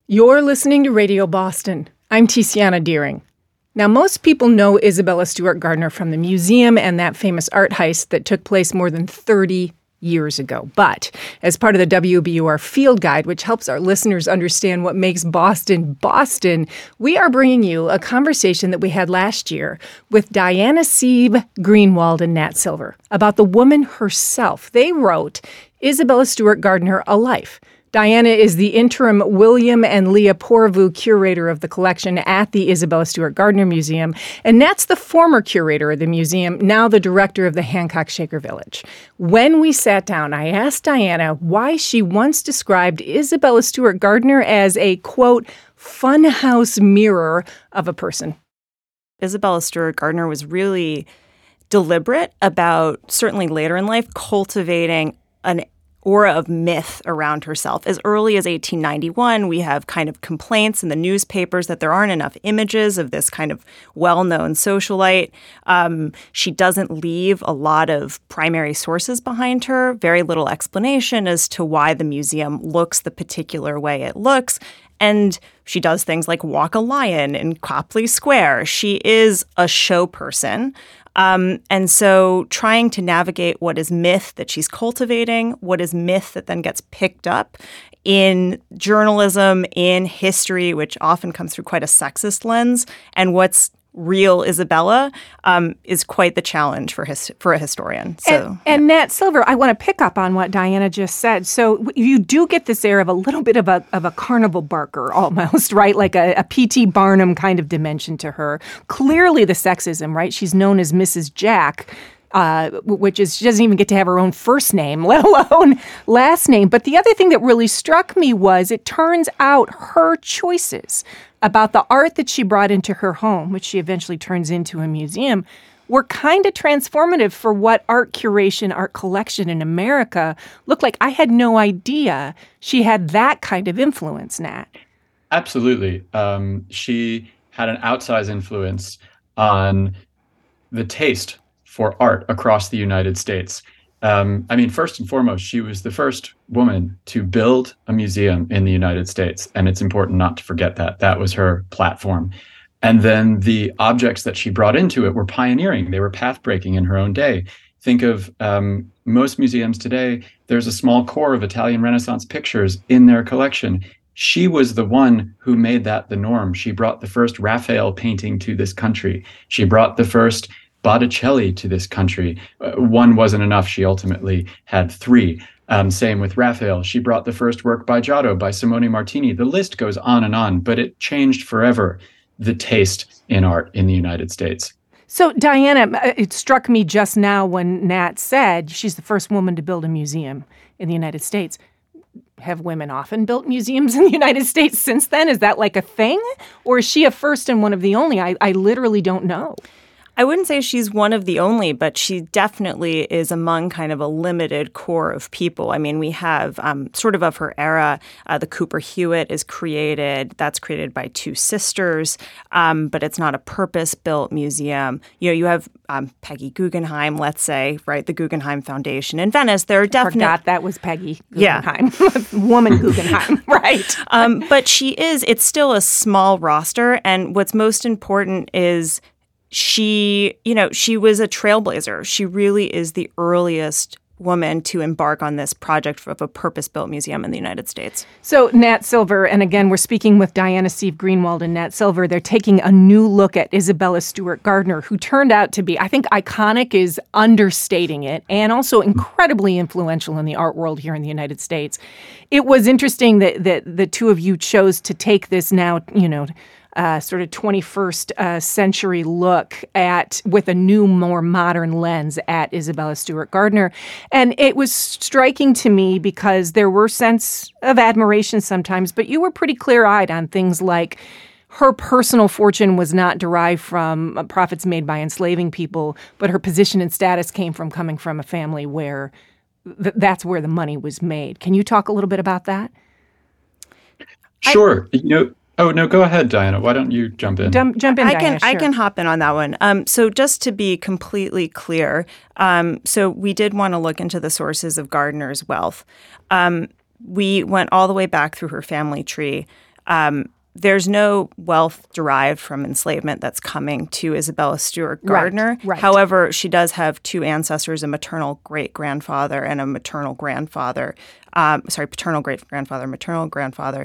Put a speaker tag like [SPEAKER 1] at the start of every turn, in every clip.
[SPEAKER 1] You're listening to Radio Boston. I'm Tiziana Deering. Now, most people know Isabella Stewart Gardner from the museum and that famous art heist that took place more than 30 years ago. But as part of the WBUR Field Guide, which helps our listeners understand what makes Boston, Boston, we are bringing you a conversation that we had last year with Diana Sieve Greenwald and Nat Silver about the woman herself. They wrote Isabella Stewart Gardner, A Life. Diana is the interim William and Leah Porvu curator of the collection at the Isabella Stewart Gardner Museum, and Nat's the former curator of the museum, now the director of the Hancock Shaker Village. When we sat down, I asked Diana why she once described Isabella Stewart Gardner as a, quote, funhouse mirror of a person.
[SPEAKER 2] Isabella Stewart Gardner was really deliberate about, certainly later in life, cultivating an aura of myth around herself. As early as 1891, we have kind of complaints in the newspapers that there aren't enough images of this kind of well-known socialite. She doesn't leave a lot of primary sources behind her, very little explanation as to why the museum looks the particular way it looks. And she does things like walk a lion in Copley Square. She is a show person. And so trying to navigate what is myth that she's cultivating, what is myth that then gets picked up in journalism, in history, which often comes through quite a sexist lens, and what's real Isabella is quite the challenge for a historian. So,
[SPEAKER 1] and Nat Silver, I want to pick up on what Diana just said. So you do get this air of a little bit of a carnival barker almost, right? Like a P.T. Barnum kind of dimension to her. Clearly the sexism, right? She's known as Mrs. Jack, which is she doesn't even get to have her own first name, let alone last name. But the other thing that really struck me was it turns out her choices about the art that she brought into her home, which she eventually turns into a museum, were kind of transformative for what art curation, art collection in America looked like. I had no idea she had that kind of influence, Nat.
[SPEAKER 3] Absolutely. She had an outsized influence on the taste for art across the United States. First and foremost, she was the first woman to build a museum in the United States. And it's important not to forget that. That was her platform. And then the objects that she brought into it were pioneering. They were path-breaking in her own day. Think of most museums today, there's a small core of Italian Renaissance pictures in their collection. She was the one who made that the norm. She brought the first Raphael painting to this country. She brought the first Botticelli to this country. One wasn't enough. She ultimately had three. Same with Raphael. She brought the first work by Giotto, by Simone Martini. The list goes on, but it changed forever the taste in art in the United States.
[SPEAKER 1] So, Diana, it struck me just now when Nat said she's the first woman to build a museum in the United States. Have women often built museums in the United States since then? Is that like a thing? Or is she a first and one of the only? I literally don't know.
[SPEAKER 2] I wouldn't say she's one of the only, but she definitely is among kind of a limited core of people. I mean, we have sort of her era, the Cooper Hewitt is created. That's created by two sisters, but it's not a purpose-built museum. You know, you have Peggy Guggenheim, let's say, right, the Guggenheim Foundation in Venice. There are definitely...
[SPEAKER 1] I forgot that was Peggy Guggenheim. Yeah. Woman Guggenheim, right.
[SPEAKER 2] But it's still a small roster, and what's most important is she was a trailblazer. She really is the earliest woman to embark on this project of a purpose-built museum in the United States.
[SPEAKER 1] So Nat Silver, and again, we're speaking with Diana Sieve Greenwald and Nat Silver. They're taking a new look at Isabella Stewart Gardner, who turned out to be, I think iconic is understating it, and also incredibly influential in the art world here in the United States. It was interesting that the two of you chose to take this now, sort of 21st century look at, with a new, more modern lens at Isabella Stewart Gardner. And it was striking to me because there were sense of admiration sometimes, but you were pretty clear-eyed on things like her personal fortune was not derived from profits made by enslaving people, but her position and status came from coming from a family where that's where the money was made. Can you talk a little bit about that?
[SPEAKER 3] Sure. Oh, no, go ahead, Diana. Why don't you jump in?
[SPEAKER 1] Jump in, Diana, sure.
[SPEAKER 2] I can hop in on that one. So just to be completely clear, so we did want to look into the sources of Gardner's wealth. We went all the way back through her family tree. There's no wealth derived from enslavement that's coming to Isabella Stewart Gardner.
[SPEAKER 1] Right.
[SPEAKER 2] However, she does have two ancestors, a maternal great-grandfather and a maternal grandfather, paternal great-grandfather, maternal grandfather,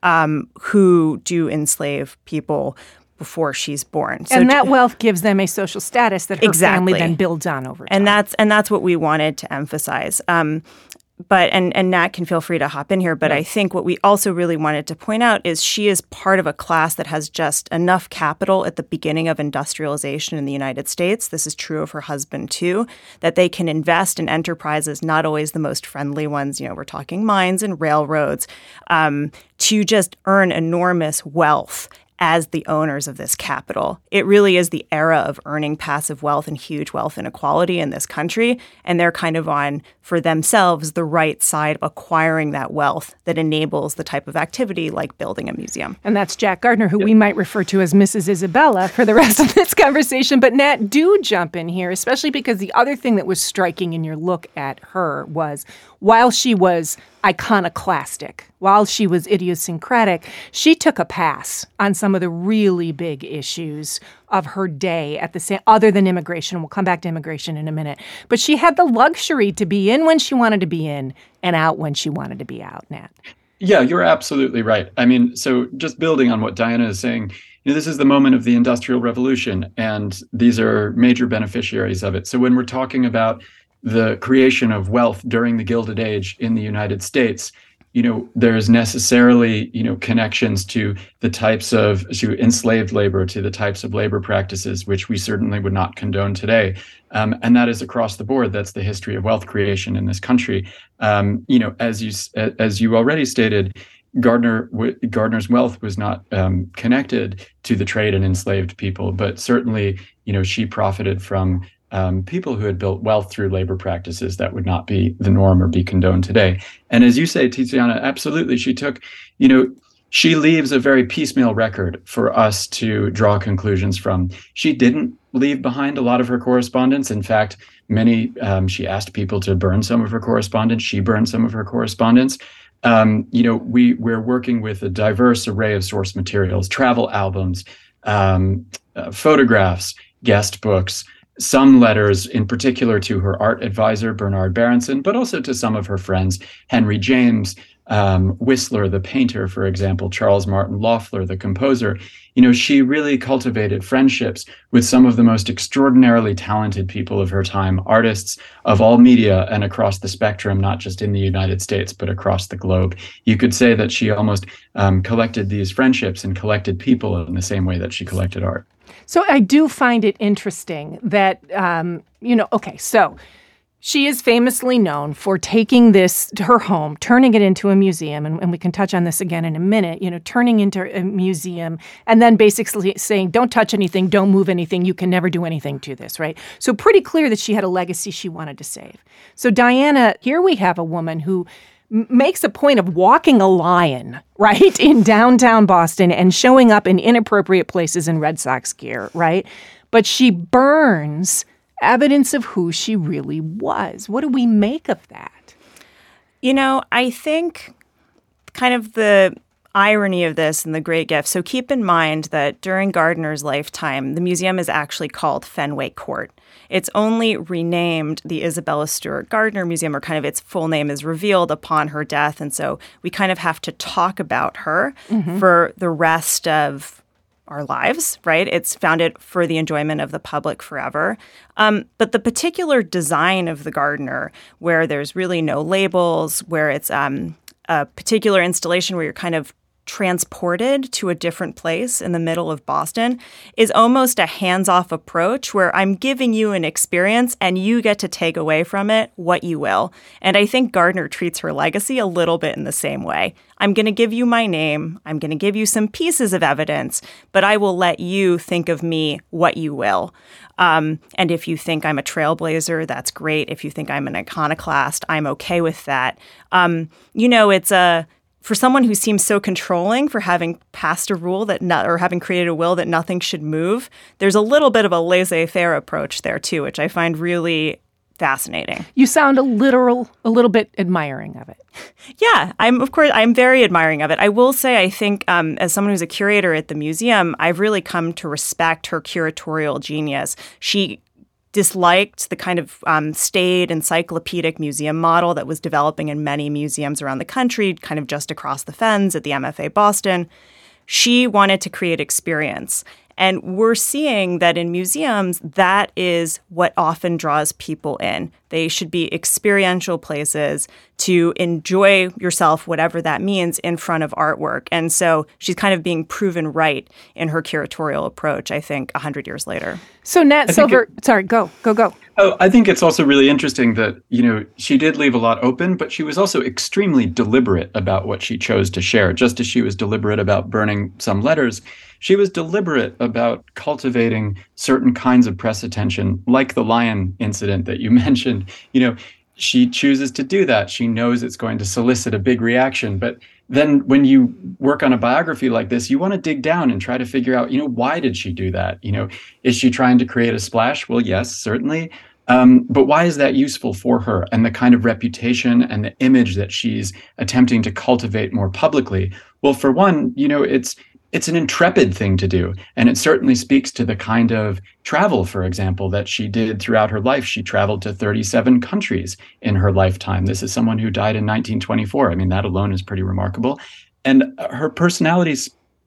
[SPEAKER 2] who do enslave people before she's born.
[SPEAKER 1] And that wealth gives them a social status that her family then builds on over time.
[SPEAKER 2] And that's what we wanted to emphasize. But Nat can feel free to hop in here. But I think what we also really wanted to point out is she is part of a class that has just enough capital at the beginning of industrialization in the United States. This is true of her husband, too, that they can invest in enterprises, not always the most friendly ones. We're talking mines and railroads, to just earn enormous wealth as the owners of this capital. It really is the era of earning passive wealth and huge wealth inequality in this country, and they're kind of on, for themselves, the right side of acquiring that wealth that enables the type of activity like building a museum.
[SPEAKER 1] And that's Jack Gardner, who we might refer to as Mrs. Isabella for the rest of this conversation. But Nat, do jump in here, especially because the other thing that was striking in your look at her was, while she was iconoclastic, while she was idiosyncratic, she took a pass on some of the really big issues of her day at the same, other than immigration. We'll come back to immigration in a minute. But she had the luxury to be in when she wanted to be in and out when she wanted to be out, Nat.
[SPEAKER 3] Yeah, you're absolutely right. I mean, so just building on what Diana is saying, this is the moment of the Industrial Revolution, and these are major beneficiaries of it. So when we're talking about the creation of wealth during the Gilded Age in the United States, there's necessarily, connections to the types of to enslaved labor, to the types of labor practices, which we certainly would not condone today. And that is across the board. That's the history of wealth creation in this country. As you already stated, Gardner's wealth was not connected to the trade in enslaved people, but certainly, she profited from people who had built wealth through labor practices that would not be the norm or be condoned today. And as you say, Tiziana, absolutely, she leaves a very piecemeal record for us to draw conclusions from. She didn't leave behind a lot of her correspondence. In fact, she asked people to burn some of her correspondence. She burned some of her correspondence. We're working with a diverse array of source materials, travel albums, photographs, guest books, some letters in particular to her art advisor, Bernard Berenson, but also to some of her friends, Henry James, Whistler, the painter, for example, Charles Martin Loeffler, the composer. She really cultivated friendships with some of the most extraordinarily talented people of her time, artists of all media and across the spectrum, not just in the United States, but across the globe. You could say that she almost collected these friendships and collected people in the same way that she collected art.
[SPEAKER 1] So I do find it interesting that, so she is famously known for taking this to her home, turning it into a museum, and we can touch on this again in a minute, turning into a museum and then basically saying, don't touch anything, don't move anything, you can never do anything to this, right? So pretty clear that she had a legacy she wanted to save. So Diana, here we have a woman who makes a point of walking a lion, right, in downtown Boston and showing up in inappropriate places in Red Sox gear, right? But she burns evidence of who she really was. What do we make of that?
[SPEAKER 2] I think kind of the irony of this and the great gift. So keep in mind that during Gardner's lifetime, the museum is actually called Fenway Court. It's only renamed the Isabella Stewart Gardner Museum, or kind of its full name is revealed upon her death. And so we kind of have to talk about her for the rest of our lives, right? It's founded for the enjoyment of the public forever. But the particular design of the Gardner, where there's really no labels, where it's a particular installation where you're kind of transported to a different place in the middle of Boston, is almost a hands-off approach where I'm giving you an experience and you get to take away from it what you will. And I think Gardner treats her legacy a little bit in the same way. I'm going to give you my name. I'm going to give you some pieces of evidence, but I will let you think of me what you will. And if you think I'm a trailblazer, that's great. If you think I'm an iconoclast, I'm okay with that. It's for someone who seems so controlling for having passed a rule or having created a will that nothing should move, there's a little bit of a laissez-faire approach there too, which I find really fascinating.
[SPEAKER 1] You sound a little bit admiring of it.
[SPEAKER 2] Yeah, I'm very admiring of it. I will say, I think as someone who's a curator at the museum, I've really come to respect her curatorial genius. She disliked the kind of staid encyclopedic museum model that was developing in many museums around the country, kind of just across the fens at the MFA Boston. She wanted to create experience. And we're seeing that in museums, that is what often draws people in. They should be experiential places to enjoy yourself, whatever that means, in front of artwork. And so she's kind of being proven right in her curatorial approach, I think, 100 years later.
[SPEAKER 1] So Nat Silver, sorry, go.
[SPEAKER 3] Oh, I think it's also really interesting that, she did leave a lot open, but she was also extremely deliberate about what she chose to share. Just as she was deliberate about burning some letters, she was deliberate about cultivating certain kinds of press attention, like the lion incident that you mentioned. She chooses to do that. She knows it's going to solicit a big reaction. But then when you work on a biography like this, you want to dig down and try to figure out, why did she do that? Is she trying to create a splash? Well, yes, certainly. But why is that useful for her and the kind of reputation and the image that she's attempting to cultivate more publicly? Well, for one, it's an intrepid thing to do. And it certainly speaks to the kind of travel, for example, that she did throughout her life. She traveled to 37 countries in her lifetime. This is someone who died in 1924. I mean, that alone is pretty remarkable. And her personality,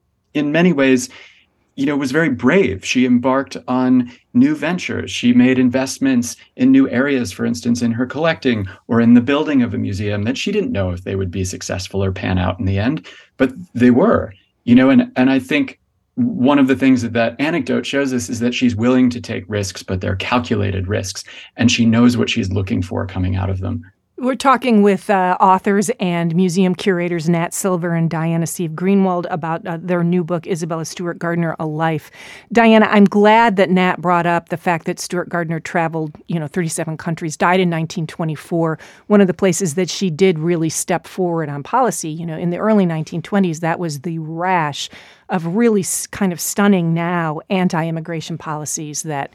[SPEAKER 3] in many ways, was very brave. She embarked on new ventures. She made investments in new areas, for instance, in her collecting or in the building of a museum that she didn't know if they would be successful or pan out in the end, but they were. And I think one of the things that anecdote shows us is that she's willing to take risks, but they're calculated risks, and she knows what she's looking for coming out of them.
[SPEAKER 1] We're talking with authors and museum curators Nat Silver and Diana Sieve Greenwald about their new book, Isabella Stewart Gardner, A Life. Diana, I'm glad that Nat brought up the fact that Stewart Gardner traveled, 37 countries, died in 1924. One of the places that she did really step forward on policy, in the early 1920s, that was the rash of really kind of stunning now anti-immigration policies that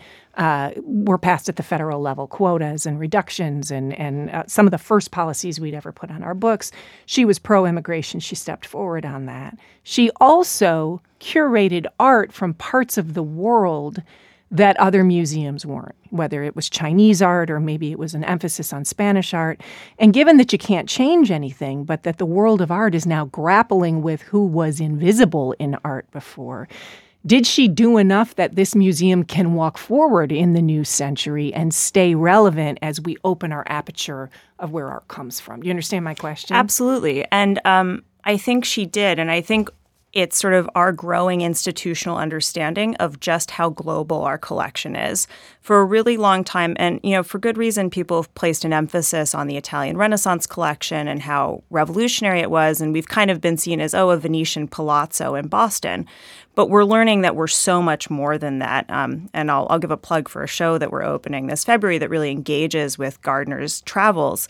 [SPEAKER 1] were passed at the federal level, quotas and reductions and some of the first policies we'd ever put on our books. She was pro-immigration. She stepped forward on that. She also curated art from parts of the world that other museums weren't, whether it was Chinese art or maybe it was an emphasis on Spanish art. And given that you can't change anything, but that the world of art is now grappling with who was invisible in art before, did she do enough that this museum can walk forward in the new century and stay relevant as we open our aperture of where art comes from? Do you understand my question?
[SPEAKER 2] Absolutely. And I think she did. And I think it's sort of our growing institutional understanding of just how global our collection is. For a really long time, and for good reason, people have placed an emphasis on the Italian Renaissance collection and how revolutionary it was, and we've kind of been seen as, a Venetian palazzo in Boston. But we're learning that we're so much more than that. And I'll give a plug for a show that we're opening this February that really engages with Gardner's travels.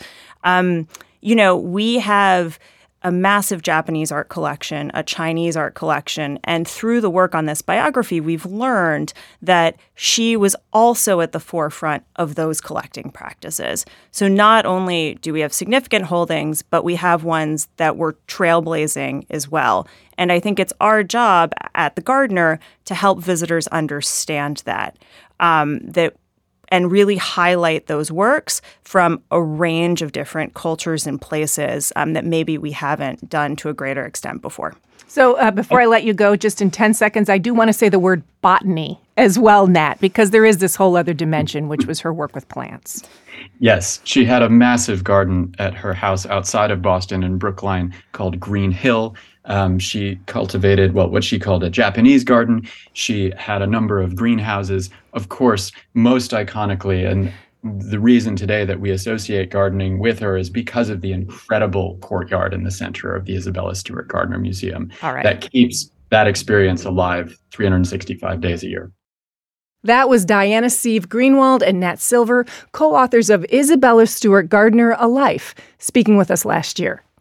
[SPEAKER 2] We have a massive Japanese art collection, a Chinese art collection, and through the work on this biography, we've learned that she was also at the forefront of those collecting practices. So not only do we have significant holdings, but we have ones that were trailblazing as well. And I think it's our job at the Gardner to help visitors understand that, and really highlight those works from a range of different cultures and places that maybe we haven't done to a greater extent before.
[SPEAKER 1] So before I let you go, just in 10 seconds, I do want to say the word botany as well, Nat, because there is this whole other dimension, which was her work with plants.
[SPEAKER 3] Yes, she had a massive garden at her house outside of Boston in Brookline called Green Hill. She cultivated, what she called a Japanese garden. She had a number of greenhouses. Of course, most iconically, and the reason today that we associate gardening with her is because of the incredible courtyard in the center of the Isabella Stewart Gardner Museum.
[SPEAKER 1] All right.
[SPEAKER 3] That keeps that experience alive 365 days a year.
[SPEAKER 1] That was Diana Sieve Greenwald and Nat Silver, co-authors of Isabella Stewart Gardner, A Life, speaking with us last year.